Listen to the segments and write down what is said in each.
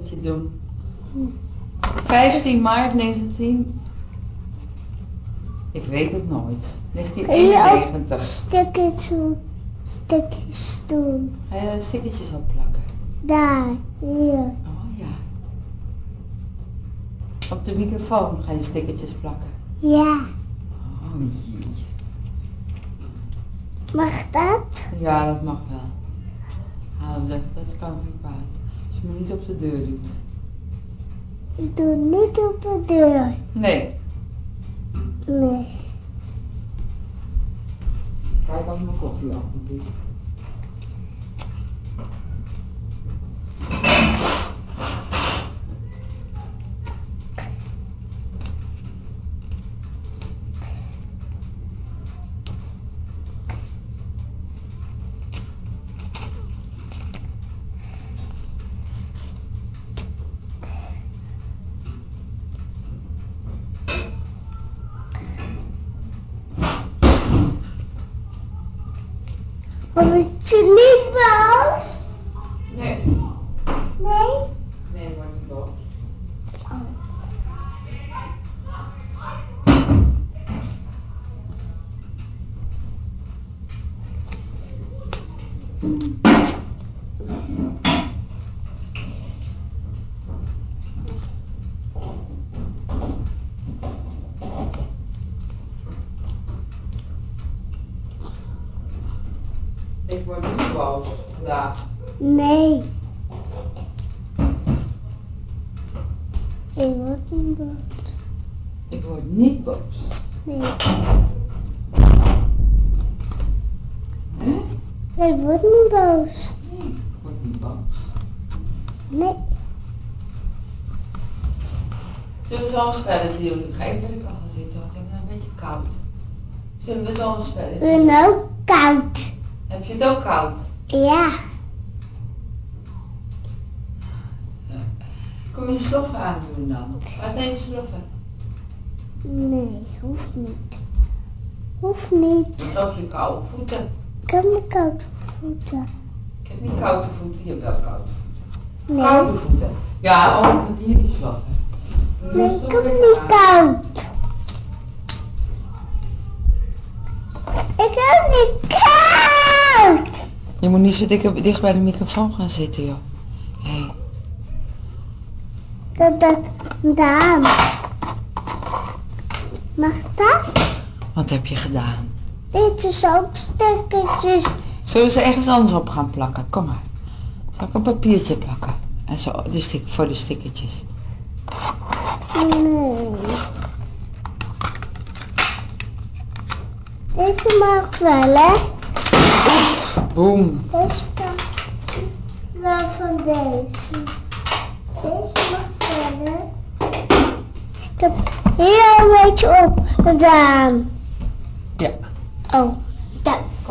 stekkertje doen. 15 maart 19... Ik weet het nooit. 1991. Stukjes doen. Ga je stickertjes opplakken? Daar, hier. Oh ja. Op de microfoon ga je stickertjes plakken. Ja. Oh jee. Mag dat? Ja, dat mag wel. Haal dat kan geen kwaad. Als je me niet op de deur doet. Ik doe niet op de deur. Nee. Nee. Kijk als mijn koffie af moet. Word je niet boos? Nee. Nee? Nee, word niet boos. Oh. Ik word niet boos vandaag. Nee. Ik word niet boos. Ik word niet boos. Nee. Hè? Ik word niet boos. Nee, ik word niet boos. Nee. Zullen we zo'n spelletje doen? Ik ga even bij de kachel zitten, want ik heb een beetje koud. Zullen we zo'n spelletje Ik doen? ben ook koud. Heb je het ook koud? Ja. Kom je sloffen aandoen dan? Waar zijn je sloffen? Nee, hoeft niet. Hoeft niet. Dat is ook je koude voeten. Ik heb niet koude voeten. Ik heb niet koude voeten, je hebt wel koude voeten. Nee. Koude voeten. Ja, oh, ik heb hier je sloffen. Nee, ik heb niet koud. Ik heb niet koud. Je moet niet zo dicht bij de microfoon gaan zitten, joh. Hé. Ik heb dat gedaan. Mag dat? Wat heb je gedaan? Dit is ook stekkertjes. Zullen we ze ergens anders op gaan plakken? Kom maar. Zal ik een papiertje plakken? En zo, voor de stickertjes. Nee. Deze mag wel, hè? Boom. Deze kan wel van deze. Deze mag wel, hè? Ik heb hier een beetje op gedaan. Ja. Oh, daar. Kom.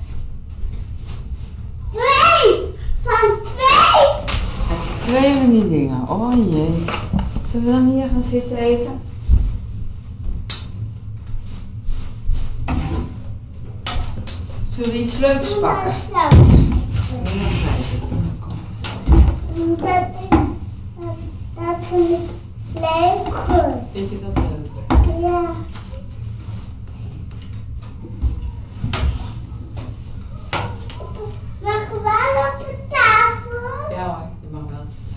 2 van 2. 2 van die dingen. Oh jee. Zullen we dan hier gaan zitten eten? Zullen we iets leuks pakken? Ja, naast mij zitten. Kom. Dat vind ik leuk. Vind je dat leuk? Ja. Mag wel op de tafel? Ja hoor, je mag wel op de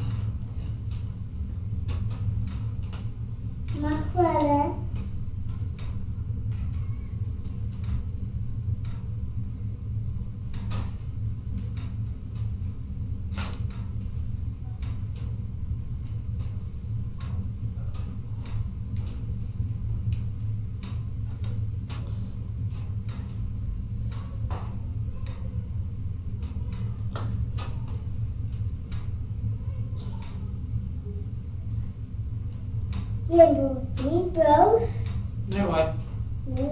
tafel. Mag wel, hè? Je doet niet boos. Nee hoor, Nee.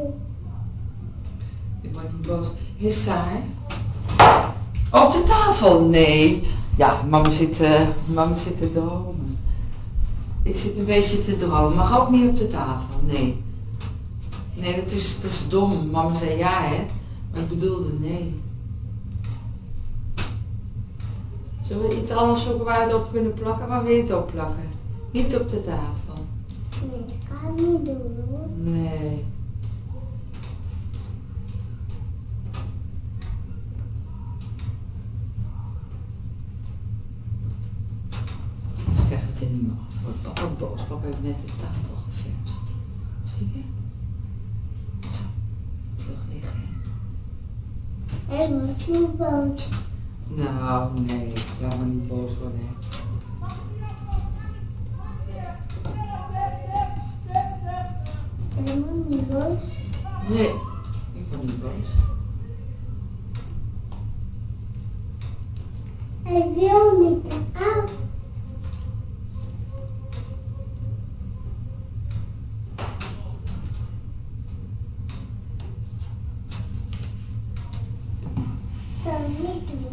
ik word niet boos. Is saai? Op de tafel? Nee. Ja, mama zit te dromen. Ik zit een beetje te dromen. Mag ook niet op de tafel, nee. Nee, dat is dom. Mama zei ja, hè. Maar ik bedoelde nee. Zullen we iets anders zoeken waar we het op kunnen plakken? Waar wil je het op plakken? Niet op de tafel. Nee, dat kan ik niet doen hoor. Nee. Dus ik krijg het er niet meer af. Wordt papa boos. Papa heeft net de tafel geverfd. Zie je? Zo. Vlug liggen. Ik word niet boos. Nou, nee. Laat me niet boos worden. Hè. Ik word niet boos. Nee. Ik word niet boos. Hij wil niet af. Zo niet doen.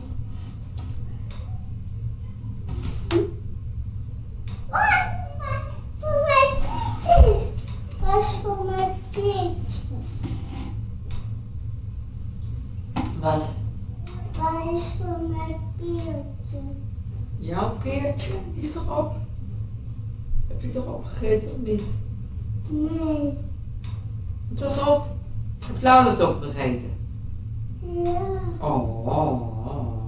Voor mijn peertjes. Was voor mijn peertje. Wat? Wat is voor mijn peertje? Jouw peertje? Die is toch op? Heb je toch opgegeten of niet? Nee. Het was op. Heb Laura het opgegeten? Ja. Oh. Oh.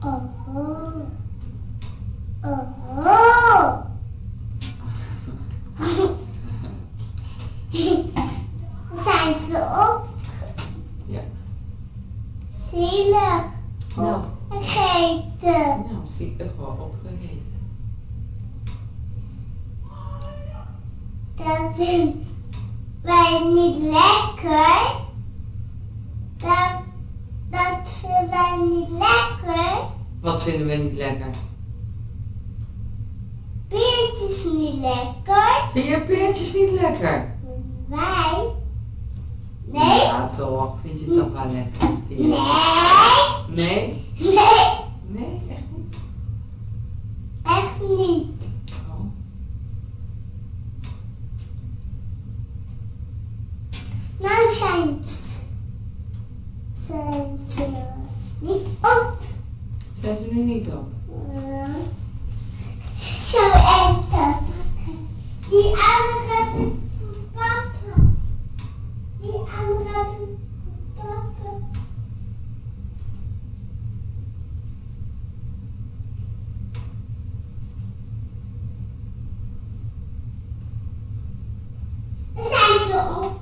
Oh. Zijn ze op? Ja. Zielig. Nou. Gegeten. Nou, zie ik wel opgegeten. Dat vinden wij niet lekker. Dat vinden wij niet lekker. Wat vinden we niet lekker? Peertjes niet lekker. Vind je peertjes niet lekker? Wij? Nee. Ja, toch. Vind je het toch wel lekker? Nee. Nee? Nee. Nee, echt niet. Echt niet. Oh. Nou zijn ze niet op. Zijn ze nu niet op? Zo eten. Die andere pakken. Die andere pakken. Daar zijn ze op.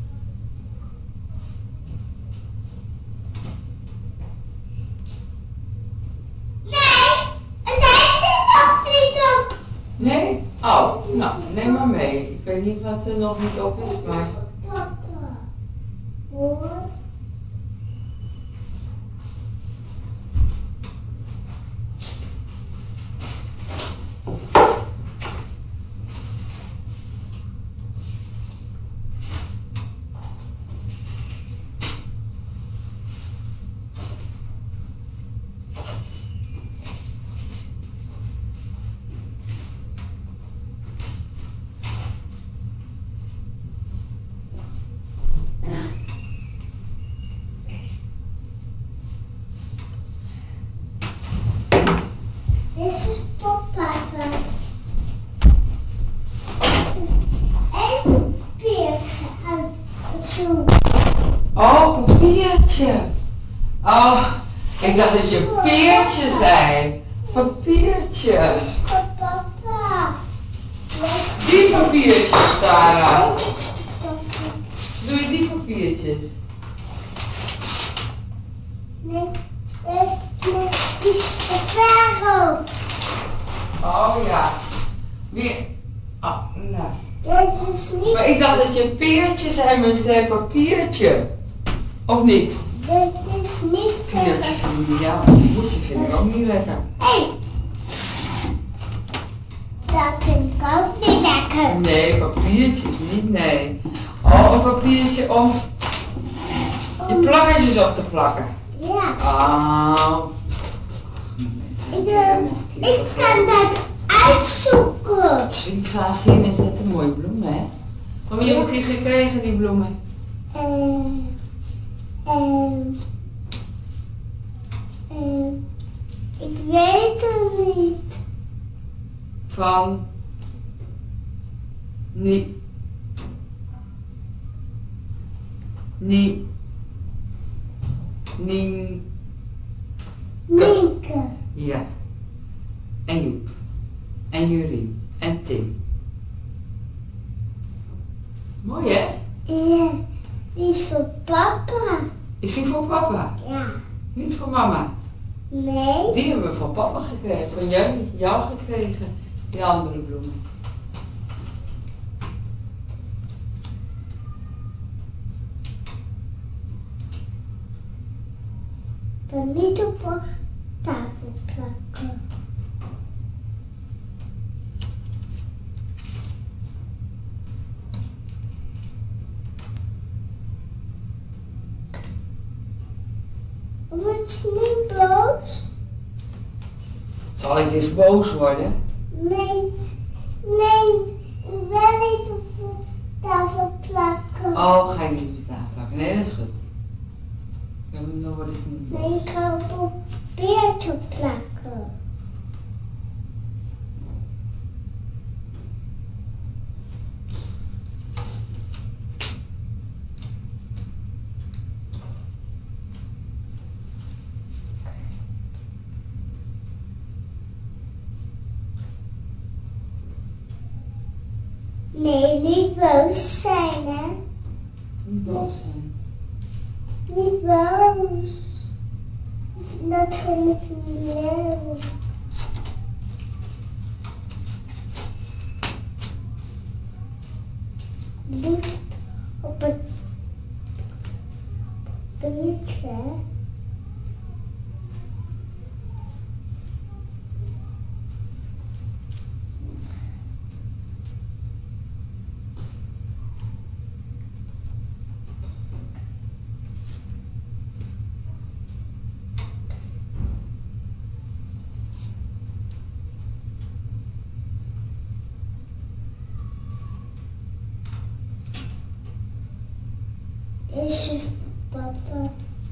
Nee? Oh, nou, neem maar mee. Ik weet niet wat er nog niet op is, maar... Papa. Hoor. Dit is papa. En peertje uit de zoen. Oh, papiertje. Oh, ik dacht dat je peertje zei. Papiertje. Voor papa. Die papiertjes, Sarah. Doe je die papiertjes? Nee, die is de verhoofd. Oh ja. Weer. Oh, nou. Dit is niet. Maar ik dacht dat je peertje zei, maar ze zei papiertje. Of niet? Dit is niet Papiertje verhoofd. vind ik, ja, papiertje vind ik ook niet lekker. Hé. Dat vind ik ook niet lekker. Nee, papiertjes niet, nee. Oh, een papiertje om je plakkertjes op te plakken. Ja. Oh. Ik kan dat uitzoeken. Die Francine is net een mooie bloem, hè? Van wie heb je die gekregen, die bloemen? Ik weet het niet. Van. Niet. Niet. Nien. Nienke. Ja. En Joep. En Jurien. En Tim. Mooi hè? Ja, die is voor papa. Is die voor papa? Ja. Niet voor mama? Nee. Die hebben we van papa gekregen. Van jou gekregen. Die andere bloemen. Dan niet op de tafel plakken. Word je niet boos? Zal ik eens boos worden? Nee, wel niet op de tafel plakken. Oh, ga je niet op de tafel plakken? Nee, dat is goed. Dan word ik niet boos. Nee, ik ga op een beertje plakken. Nee, niet boos zijn, hè? Niet boos zijn. Niet boos. Dat vind ik niet leuk. Liefst op het beertje. Deze is papa.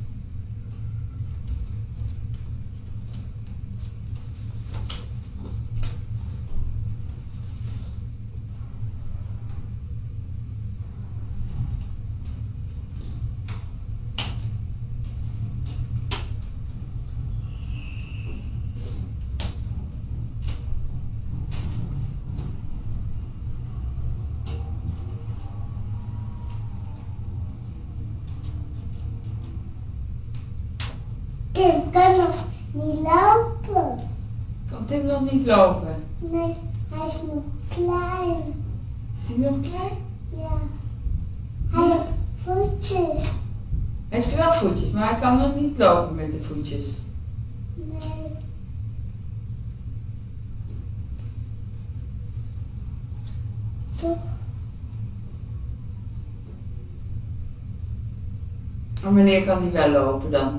Tim kan nog niet lopen. Kan Tim nog niet lopen? Nee, hij is nog klein. Is hij nog klein? Ja. Hij heeft voetjes. Heeft hij wel voetjes, maar hij kan nog niet lopen met de voetjes. Nee. Toch? En wanneer kan hij wel lopen dan?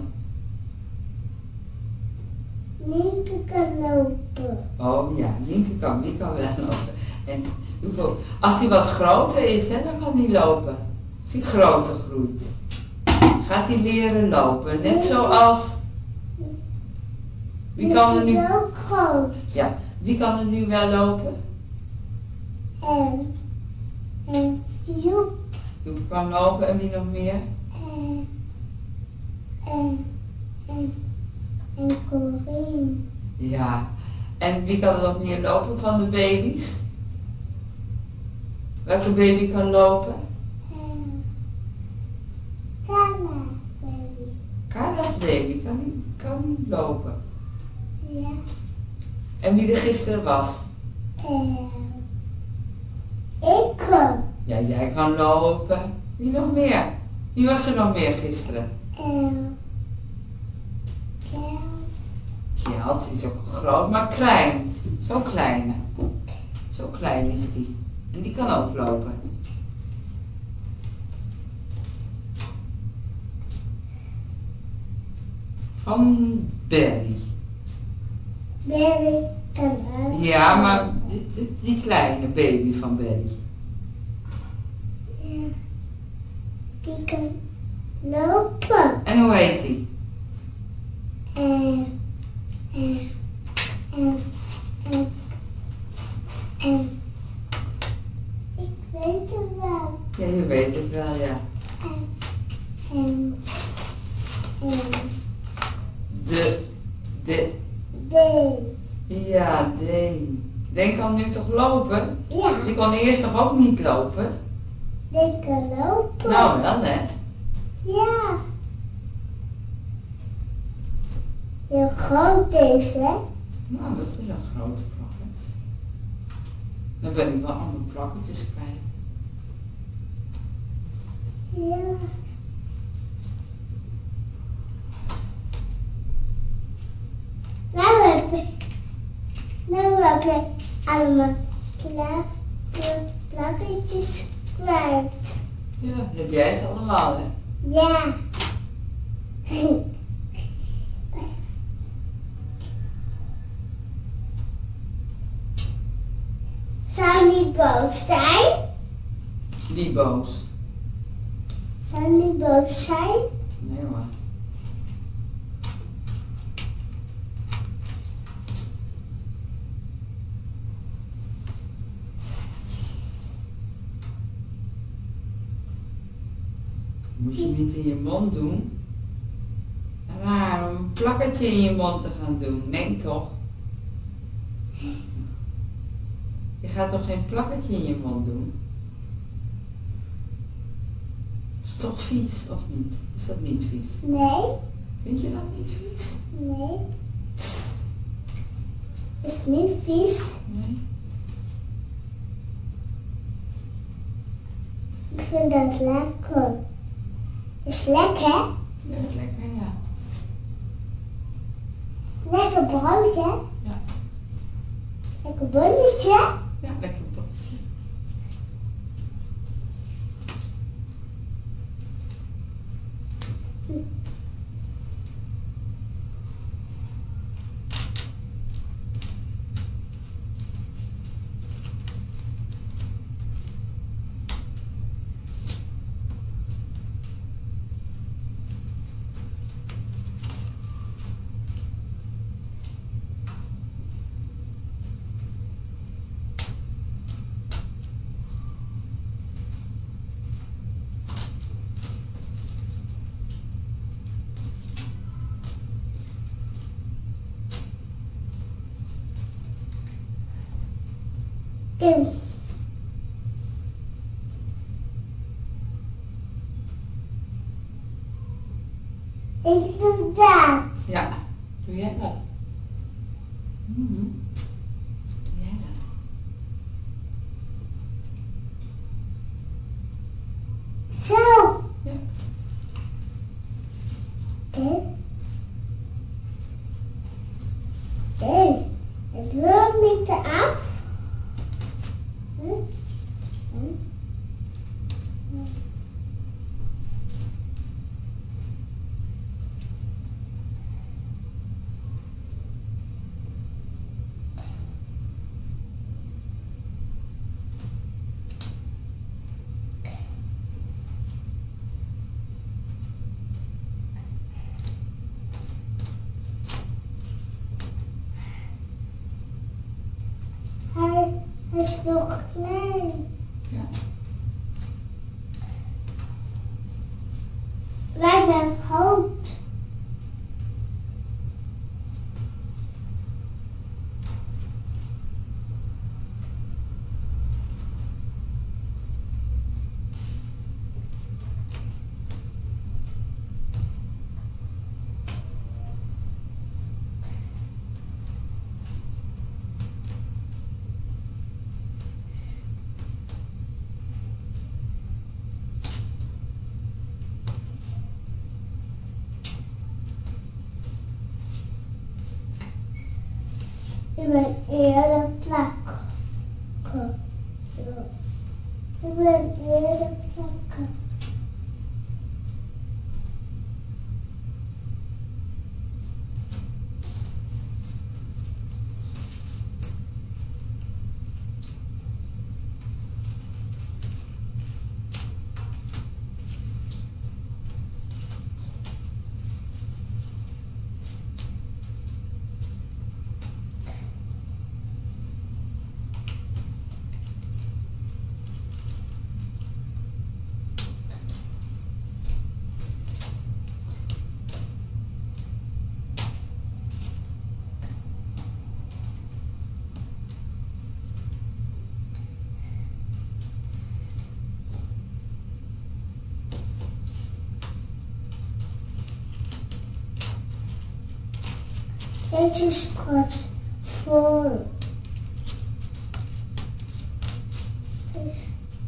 Nienke kan lopen. Oh ja, Nienke die kan wel lopen. En als hij wat groter is, hè, dan kan hij lopen. Als hij groter groeit, gaat hij leren lopen. Net zoals... Wie kan er nu... is ook groot. Ja, wie kan er nu wel lopen? En Joep. Joep kan lopen en wie nog meer? En Corine. Ja. En wie kan er nog meer lopen van de baby's? Welke baby kan lopen? Carla, baby. Carla's baby kan niet lopen. Ja. En wie er gisteren was? Ik. Ja, jij kan lopen. Wie nog meer? Wie was er nog meer gisteren? Kjeld is ook groot, maar klein. Zo kleine. Zo klein is die. En die kan ook lopen. Van Berry. Berry kan ook. Ja, maar die kleine baby van Berry. Ja. Die kan lopen. En hoe heet die? je weet het wel, ja. En. De. D. Ja, Deen. Deen kan nu toch lopen? Ja. Die kon eerst toch ook niet lopen? D kan lopen. Nou wel, hè? Ja. Heel groot deze, hè? Nou, dat is een grote plakket. Dan ben ik wel andere plakketjes kwijt. Ja. Nou heb ik allemaal plakketjes kwijt. Ja, dat heb jij ze allemaal, hè? Ja. Zou niet boos zijn? Wie boos? Zou niet boos zijn? Nee hoor. Moet je niet in je mond doen. Raar om een plakketje in je mond te gaan doen. Nee toch? Je gaat toch geen plakketje in je mond doen? Is toch vies, of niet? Is dat niet vies? Nee. Vind je dat niet vies? Nee. Is niet vies. Nee. Ik vind dat lekker. Is lekker? Dat is lekker, ja. Lekker broodje. Ja. Lekker bulletje. Ja, lekker broodje. Tim. Ik doe dat. Ja, doe jij dat? Doe jij dat? Zo. Ja. Het wil niet af. Hij is nog klein. Ja. Wij zijn groot. Ik ben eerder plakken. Ik ben eerder plakken. Deze is straks vol. Deze.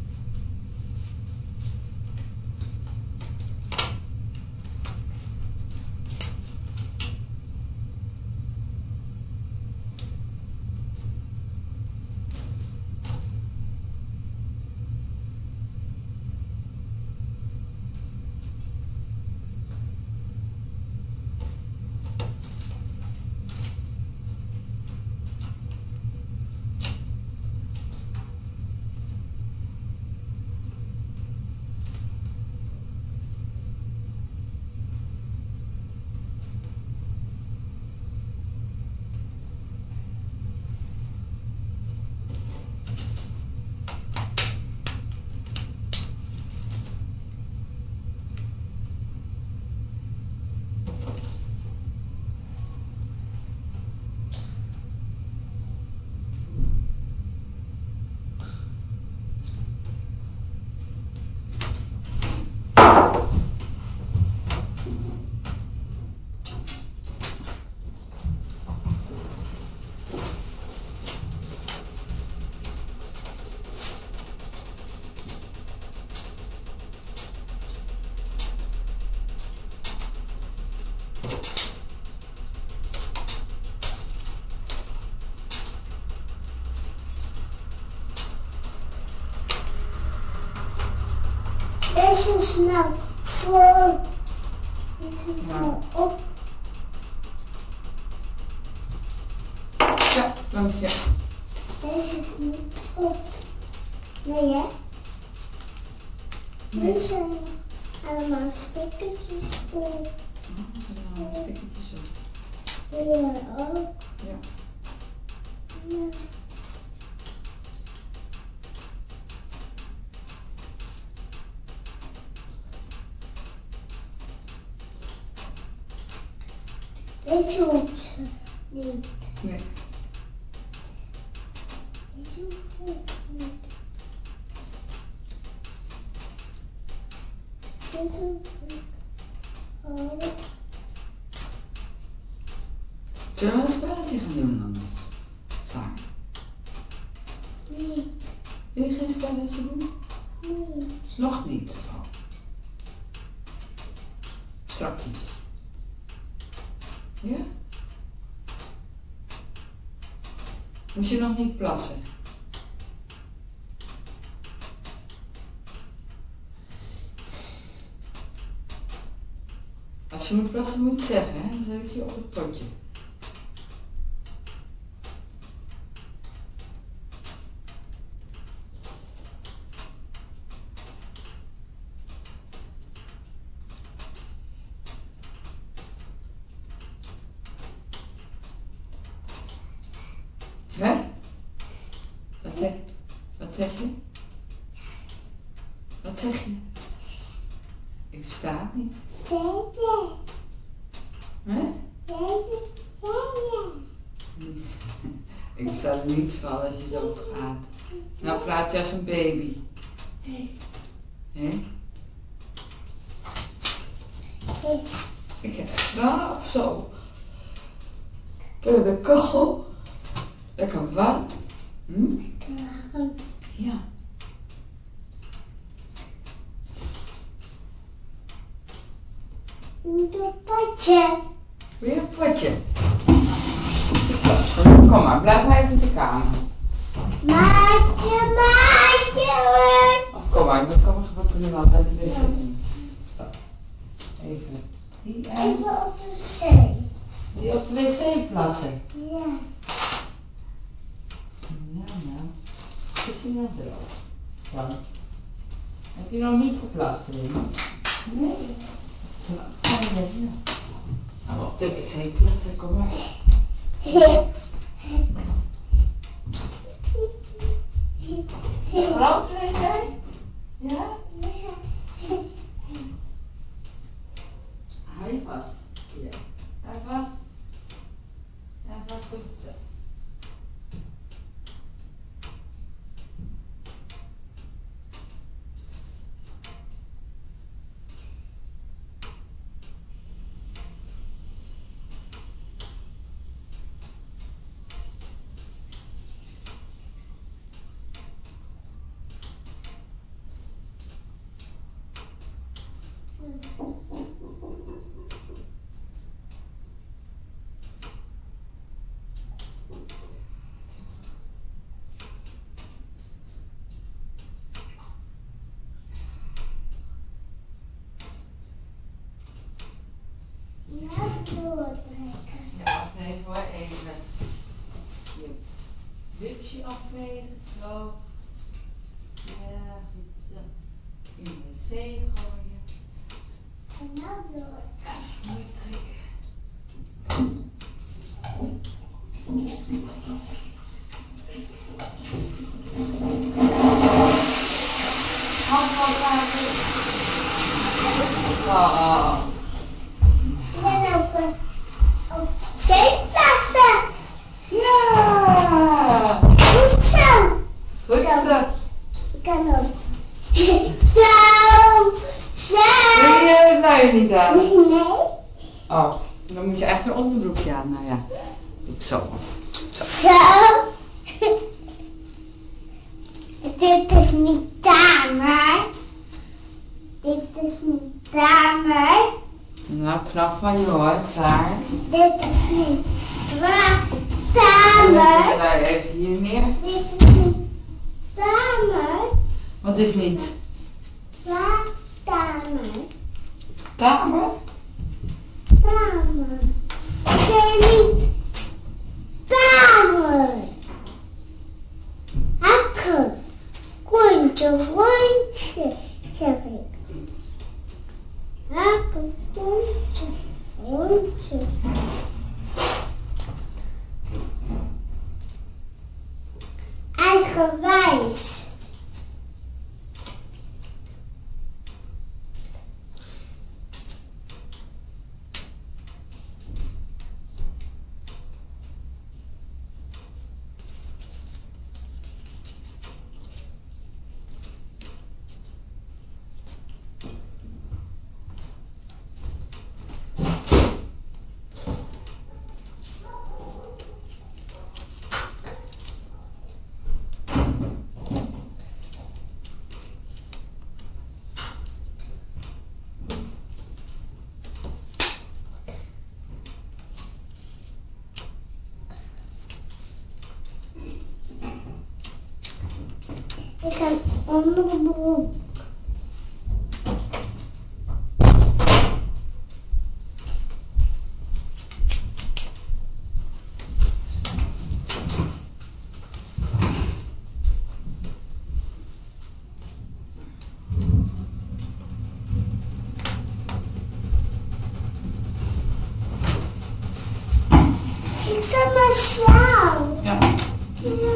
Deze is nou vol. Deze is nou op. Ja, dank je. Deze is niet op. Nee, hè? Nee. Deze zijn allemaal stickertjes op. Er zijn allemaal stickertjes op. Hier ook. Ja. Ja. Deze hoeft ze niet. Nee. Deze hoeft ik niet. Deze hoef ik ook. Zullen we een spelletje gaan doen anders? Samen. Niet. Wil je geen spelletje doen? Niet. Nog niet. Oh. Strakjes. Ja? Moet je nog niet plassen? Als je moet plassen, moet je het zeggen, hè? Dan zet ik je op het potje. Hè? Wat zeg je? Wat zeg je? Wat zeg je? Ik versta het niet. Zeven. Hè? Zeven. Niet. Ik versta er niet van als je zo praat. Nou praat je als een baby. Hè? Ik heb slaap zo. Bij de kachel. Lekker warm. Hm? Ja. Een potje. Weer een potje. Kom maar, blijf maar even in de kamer. Maatje, maatje. Of kom maar, we kunnen wel bij de wc doen. Zo. Even die en Even op de zee. die op de wc plassen. Ja. Nou. Is die nog droog? Dan. Heb je nog niet geplast, Lynn? Nee. Nou, ga je even. Nou, op de wc plassen, kom maar. Groot wc? Ja? Hou je vast. Ja. Hou vast. Hou vast goed zo. even je wipsje afvegen. Zo. Ja, goed zo. In de wc gooien. En nou door. Mooi trekken. Handvaten. Oh. En ook zeeptasten. Ja. Goed zo. Goed zo. Ik kan ook. Zo. Zo. Wil je het luier niet aan? Nee. Oh, dan moet je echt een onderbroekje aan. Nou ja, doe ik zo. Zo. Dit is niet tamer. Dit is niet tamer. Nou, knap van je hoor, Saar. Dit is niet Dan tamer. leg je daar even hier neer. Dit is niet tamer. Wat is niet? Tamer. Tamer? Tamer. Ik zeg niet tamer. Hakken. Rondje, zeg ik. Hakken, rondje. Eigenwijs. Ik ga een onderbroek. Ik zet mijn sjaal. Ja. Ja.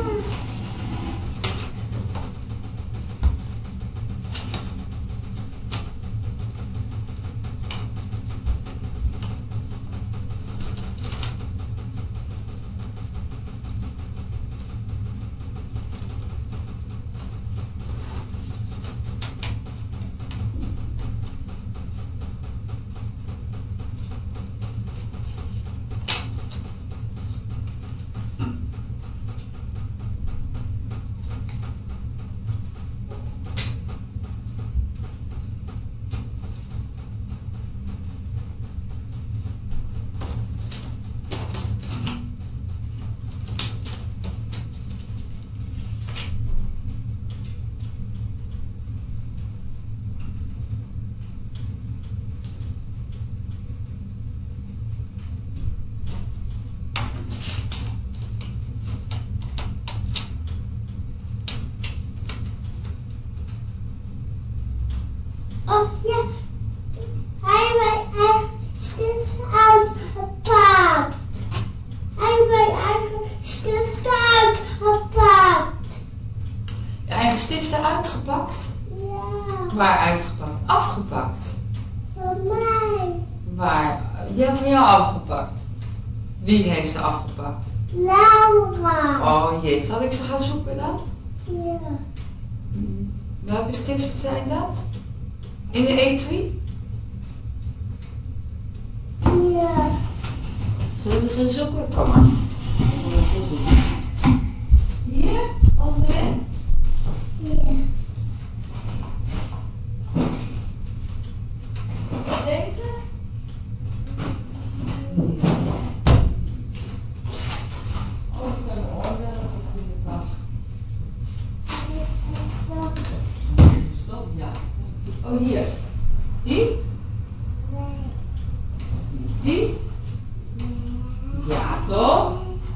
Oh ja, hij stift uitgepakt. Hij heeft mijn eigen stift uitgepakt. Je eigen stiften uitgepakt? Ja, Waar uitgepakt? Afgepakt. voor mij. Waar? Ja, van jou afgepakt. Wie heeft ze afgepakt? Laura. Oh jee, zal ik ze gaan zoeken dan? Ja. Welke stiften zijn dat? In de etui? Ja. Zullen we ze zoeken? Kom maar. We gaan ze zoeken. Hier? Onderin? Ja. Deze? Oh, dat zijn oorbellen op de goede pas. Stop, ja. Oh, hier. Die? Nee. Die? Ja, toch?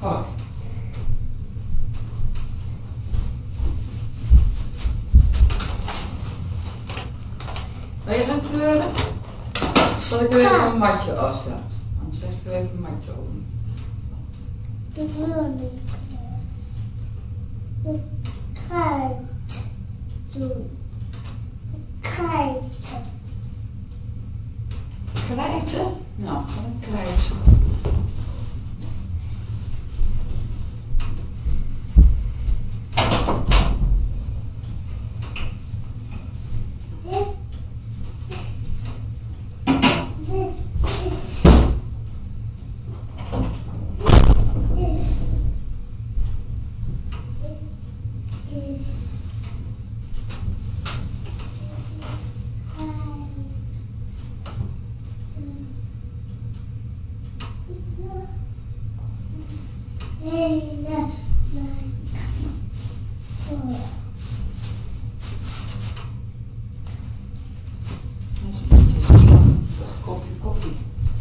Oh. Wil je gaan kleuren? Zal ik er even een matje afzetten? Anders leg ik er even een matje op. Ik wil niet kleuren. Ik krijt doen. Ik krijt. Krijten? Nou, ga ik krijten. Kopje koffie.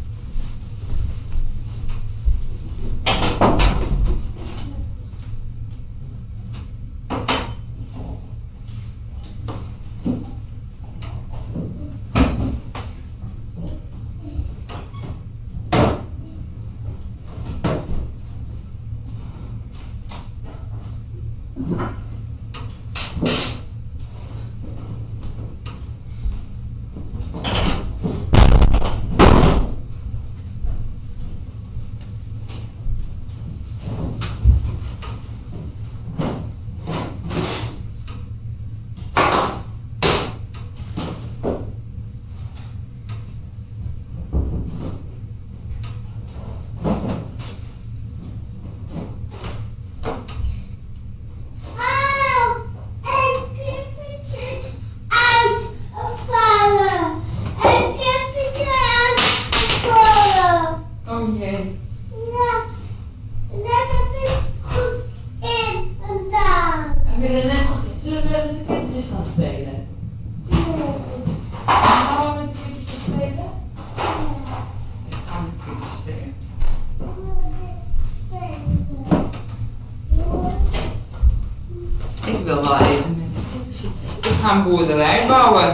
Ik wil wel even met de kipjes. Ik ga een boerderij bouwen.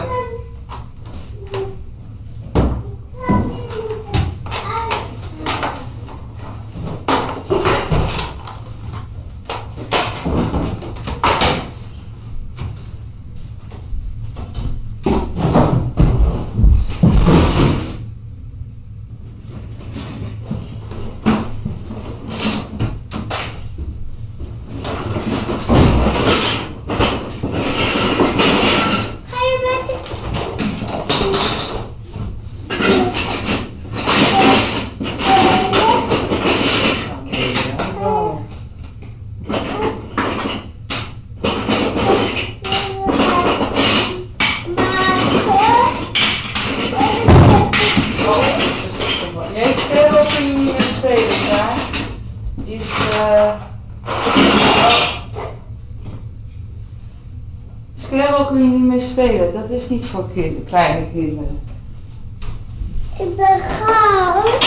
Scrabble kun je niet meer spelen, dat is niet voor kleine kinderen. Ik ben goud.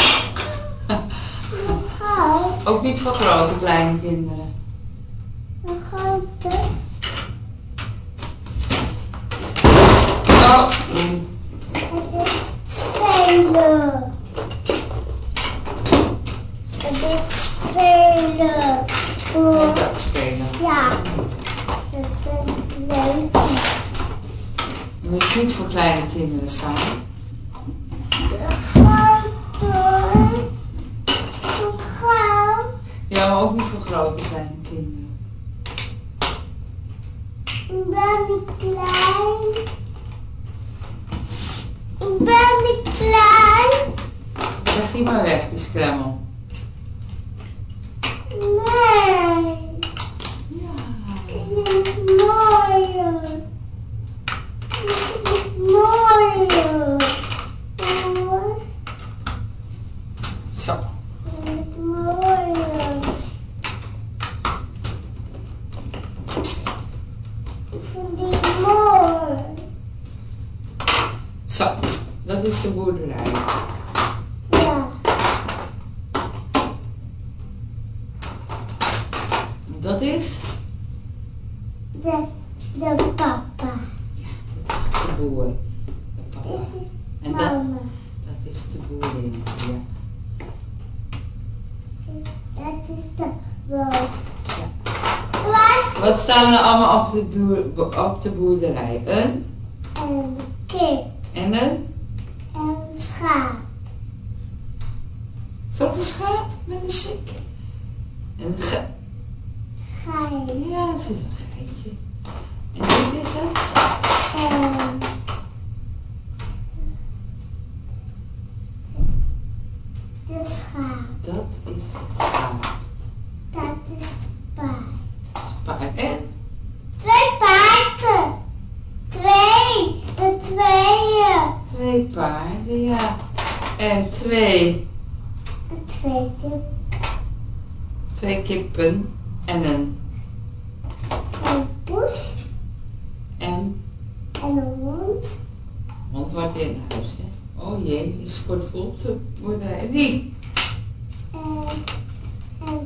Goud. Ook niet voor grote kleine kinderen. Een grote. Oh. Het is spelen. Het is spelen. Met dat spelen. Ja. Dat is leuk. Dat is niet voor kleine kinderen samen. Goud. Ja, maar ook niet voor grote kleine kinderen. Ik ben niet klein. Ik ben niet klein. Leg die maar weg, die Scrabble. Nee. Ja. Ik ben mooier. Ik ben mooier. Zo. Ik ben mooier. Ik vind die mooi. Zo, dat is de boerderij. Ja. Dat is? De papa. De boer. De papa. Dit is En mama. dat is de boerin. Ja. Dat is de boer. Ja. Was Wat staan er allemaal op de boerderij? Een kip en een? en schaap. Is dat een schaap met een sik? Een Geit. ja, dat is een geitje. En dit is het? En de schaap. Dat is het schaap. Dat is de paard. Paard en? 2 paarden. 2. De tweeën. 2 paarden, ja. En 2 De 2 kip. 2 kippen en een Poes. en En een hond. hond wordt in huis, hè? Oh jee, is voor de volgende boerderij. Die. En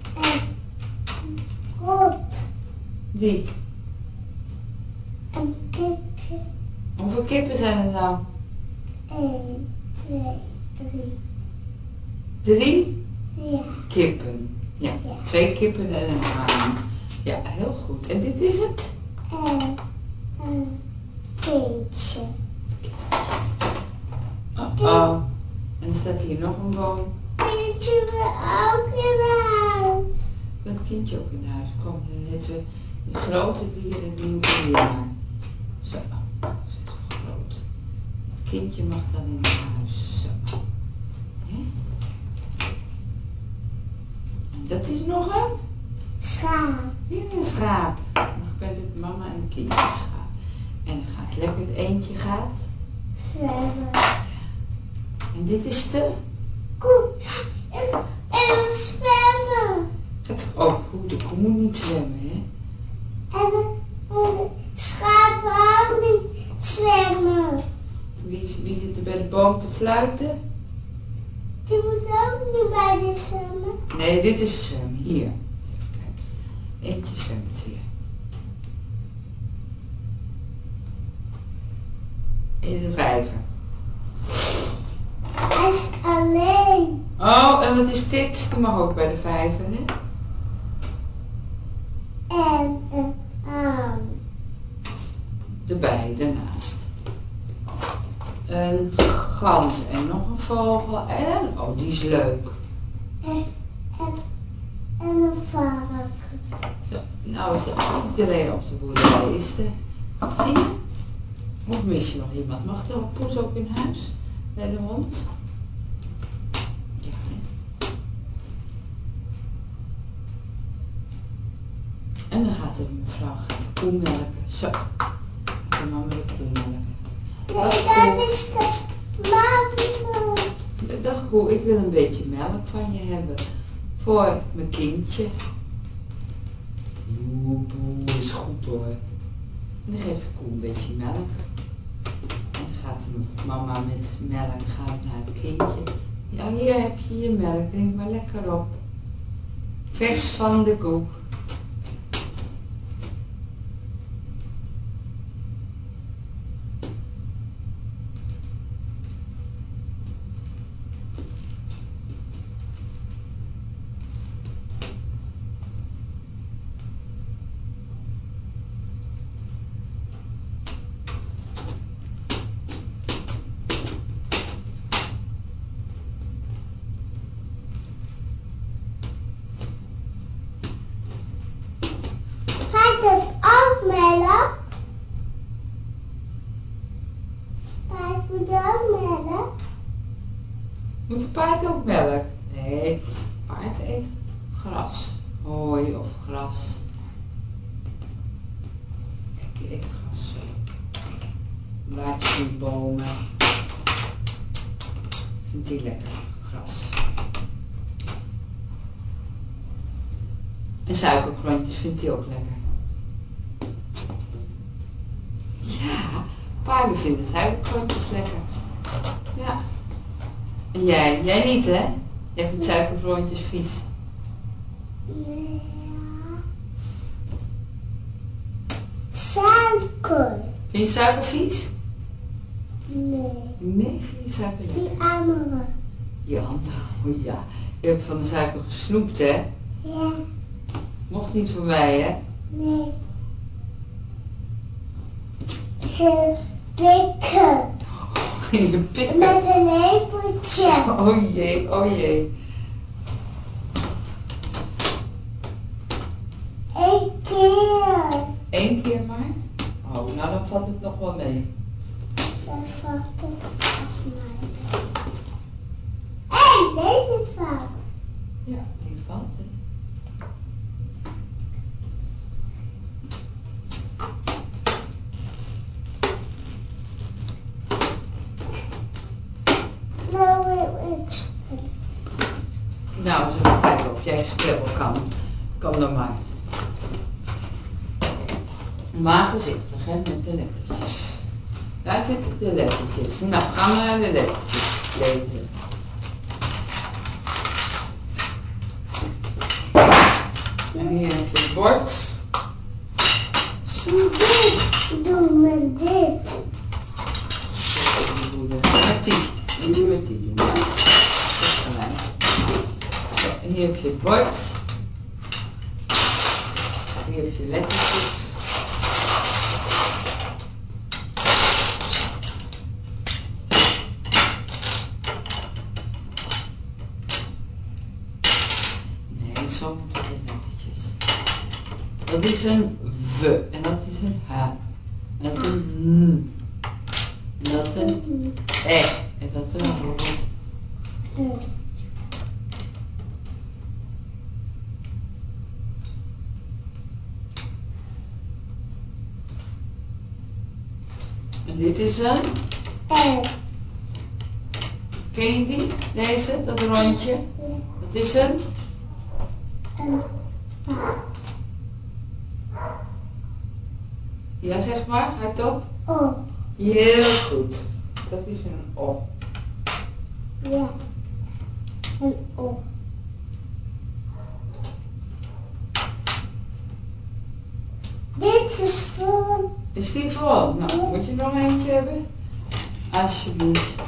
kot. Die. Een kipje. Hoeveel kippen zijn er nou? 1, 2, 3. 3 Ja. kippen. Ja, Ja. 2 kippen en een haan. Ja, heel goed. En dit is het? En een kindje. Oh. En er staat hier nog een boom. Kindje wil ook in huis. Dat kindje ook in huis. Kom, dan zetten we die grote dieren, die moeten hier maar. Zo, ze is zo groot. Het kindje mag dan in huis. Zo. Hè? En dat is nog een? Schaap. Weer een schaap. Mag bij de mama en het kindje schaap. En dan gaat lekker het eentje gaat. Zwemmen. En dit is de... Koe. En zwemmen. Oh goed, de koe moet niet zwemmen, hè? En de schaap houdt niet zwemmen. Wie zit er bij de boom te fluiten? Die moet ook niet bij de zwemmen. Nee, dit is zwemmen. Hier. Kijk. Eentje zwemt hier. In de vijver. Hij is alleen. Oh, en wat is dit? Die mag ook bij de vijver, hè? En een haan. De bij, daarnaast. Een gans en nog een vogel en... Oh, die is leuk. En een varken. Zo, nou is er iedereen op de boerderij, is er. Zie je? Of mis je nog iemand? Mag de poes ook in huis? Bij de hond? Ja, hè? En dan gaat de mevrouw de koe melken. Zo. Gaat de mama de koe melken. Nee, dat is de mama. Dag koe, ik wil een beetje melk van je hebben. Voor mijn kindje. Boe, is goed hoor. En dan geeft de koe een beetje melk. En dan gaat de mama met melk naar het kindje. Ja, hier heb je je melk, drink maar lekker op. Vers van de koe. Gaat het ook melk? Paard moet ook melk. Moet een paard ook melk? Nee, paard eet gras. Hooi of gras. Kijk, die eet gras. Blaadjes van bomen. Vindt hij lekker, gras. En suikerklontjes vindt hij ook lekker. Ja, paarden vinden suikerklontjes lekker. Ja. En jij? Jij niet, hè? Jij vindt suikerklontjes vies. Ja. Suiker. Vind je suiker vies? Nee. Nee, vind je suiker lekker? Die andere. Die andere, oh ja. Je hebt van de suiker gesnoept, hè? Ja. Mocht niet voor mij, hè? Nee. Gepikken. Ging je pikken? Met een lepeltje. Oh jee, oh jee. 1 keer. 1 keer maar? Oh, nou dan valt het nog wel mee. Dan valt het op mij. Hé, deze valt. Ja, die valt, hè? Nou wil ik spelen. Nou, eens even kijken of jij spelen kan. Kom dan maar. Maar voorzichtig, hè, met de lettertjes. Daar zitten de lettertjes. Nou, gaan we naar de lettertjes lezen. En hier heb je het bord. Doe dit. Doe met dit. Met die. Moet je met die doen. Ja. Dat is gelijk. Zo, en hier heb je het bord. Hier heb je lettertjes. Nee, zo moeten de lettertjes. Dat is een V en dat is een H. En dat een N. En dat een E. En dat een R. En dit is een, ken je die? Deze, dat rondje? Dat is een, ja zeg maar, hardop. O. Heel goed. Dat is een O. Ja. Een O. Dit is voor. Is die vol? Nou, moet je nog eentje hebben? Alsjeblieft.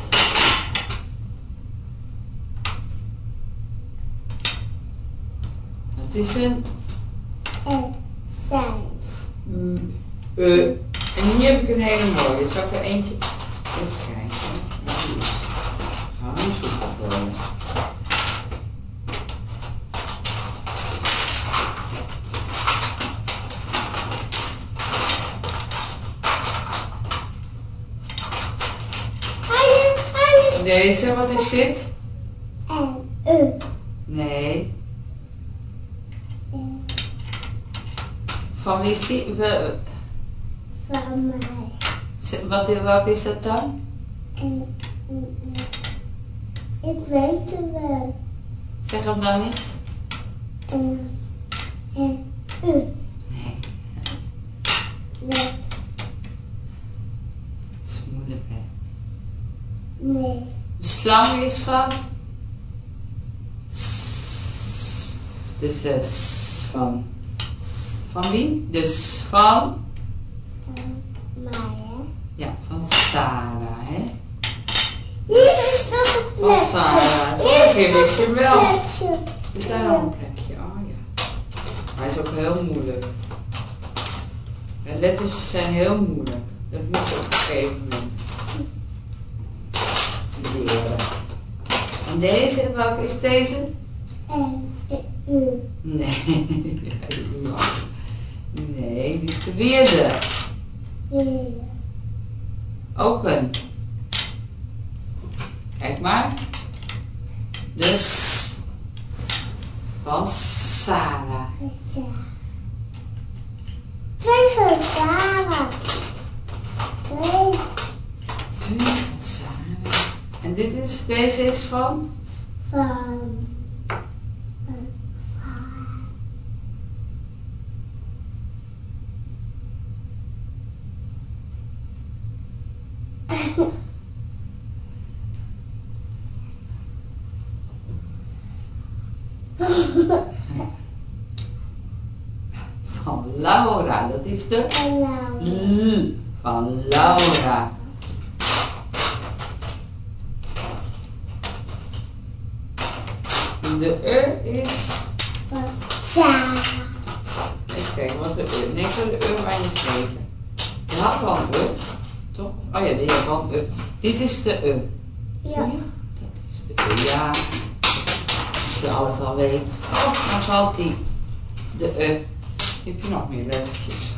Het is een Zijns. En hier heb ik een hele mooie. Zal ik er eentje even kijken? Die is gewoon super voor je. Deze, wat is dit? Nee. Van wie is die? Van mij. Welke is dat dan? Ik weet het wel. Zeg hem dan eens. U. Nee, Ja. het is moeilijk hè. Nee. De slang is van? Dus de S van. Van wie? Dus van? Mij, hè? Ja, van Sarah, hè? Hier is nog een Van plekje. Sarah. Hier is Hier nog is je een wel. plekje. Is daar nog een plekje? Oh ja. Hij is ook heel moeilijk. En letters zijn heel moeilijk. Dat moet je op een gegeven moment leren. En deze, welke is deze? U. Nee. Nee, die is de weerde. Hier. Ook een. Kijk maar. Dus van Sarah. Twee van Sarah. Twee. Twee van Sarah. En deze is van? Van. Van Laura. Dat is de L van Laura. De is van Sarah. Even kijken wat de Nee, ik zal de aan je geven. Je had wel een toch? Oh ja, die had wel een Dit is de Ja. Zie je? Dat is de ja. Als je alles al weet. Oh, dan valt die. De Heb je nog meer lettertjes?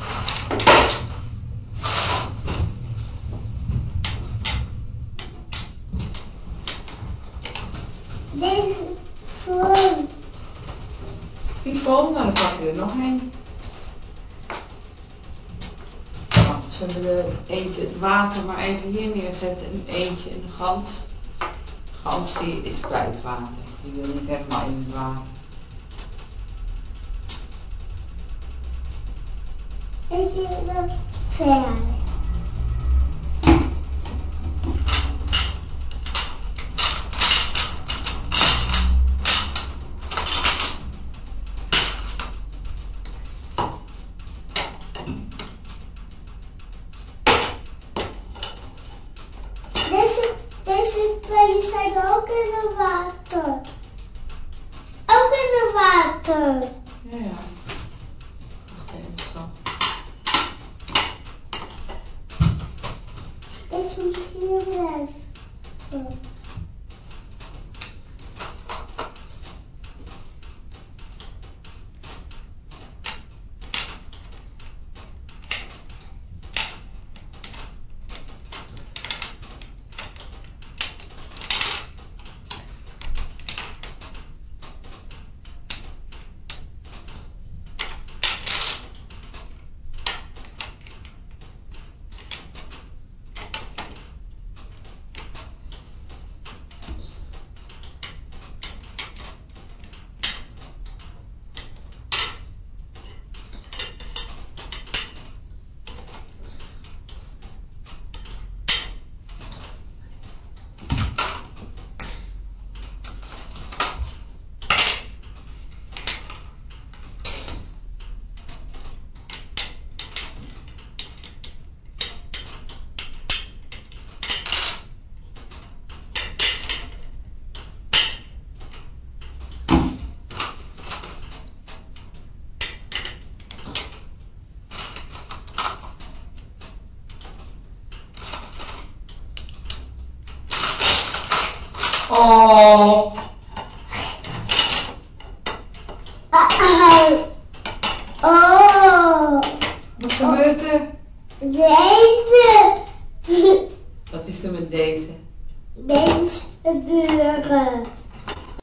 Deze is vol. Die vol, nou dan pak je er nog een. Nou, zullen we het water maar even hier neerzetten en eentje in de gans. De gans die is bij het water. Die wil niet helemaal in het water. Eentje wil ver. Deze twee zijn ook in het water. Ook in het water. Ja, ja. Wacht even zo. Deze moet hier blijven. Oh. Oh. Wat gebeurt er? Deze. Wat is er met deze? Deze buren.